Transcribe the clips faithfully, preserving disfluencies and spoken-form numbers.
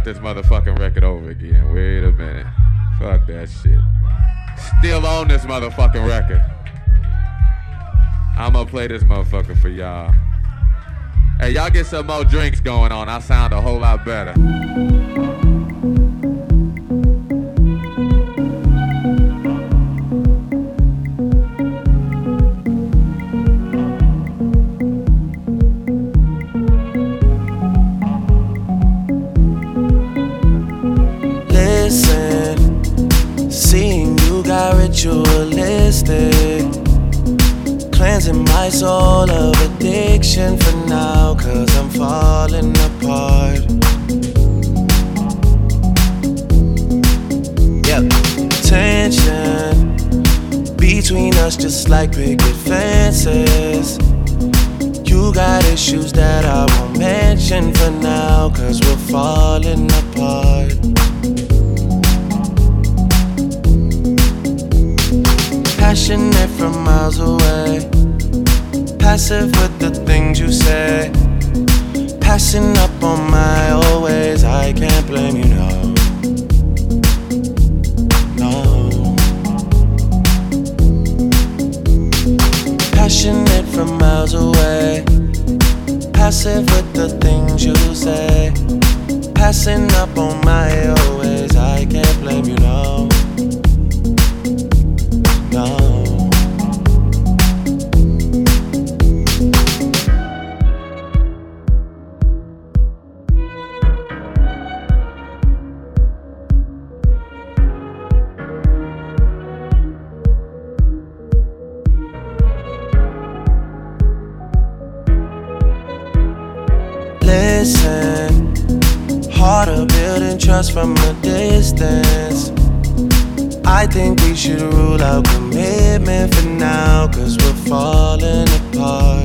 start this motherfucking record over again. Wait a minute. Fuck that shit. Still on this motherfucking record. I'ma play this motherfucker for y'all. Hey, y'all get some more drinks going on. I sound a whole lot better. Ritualistic, cleansing my soul of addiction for now, cause I'm falling apart. Yep, tension between us just like picket fences. You got issues that I won't mention for now, cause we're falling apart. Passionate from miles away, passive with the things you say, passing up on my old ways. I can't blame you, no, no. Passionate from miles away, passive with the things you say, passing up on my old ways. I can't blame you, no. No. Listen, harder building trust from a distance. I think we should rule out commitment for now, cause we're falling apart.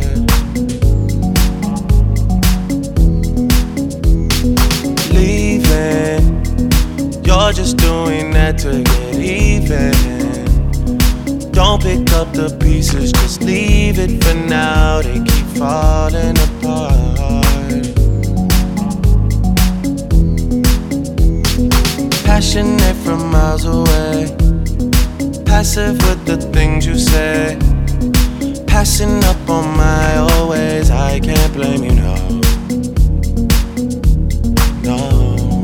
Leaving, you're just doing that to get even. Don't pick up the pieces, just leave it for now. They keep falling apart. Passionate from miles away, passive with the things you say, passing up on my old ways. I can't blame you, no, no.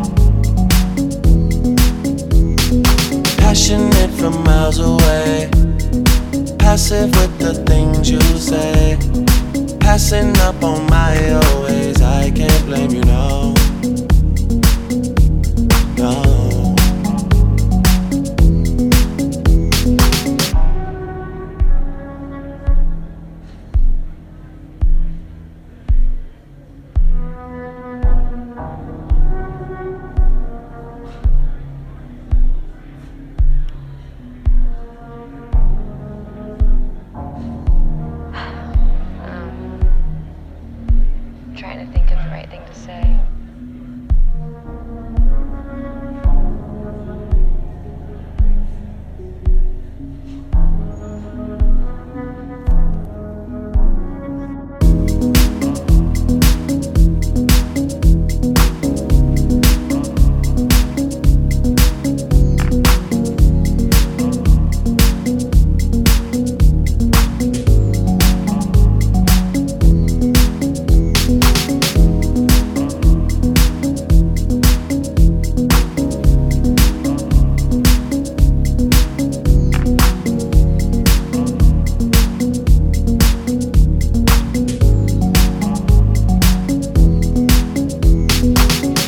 Passionate from miles away, passive with the things you say, passing up on my old ways. I can't blame you, no.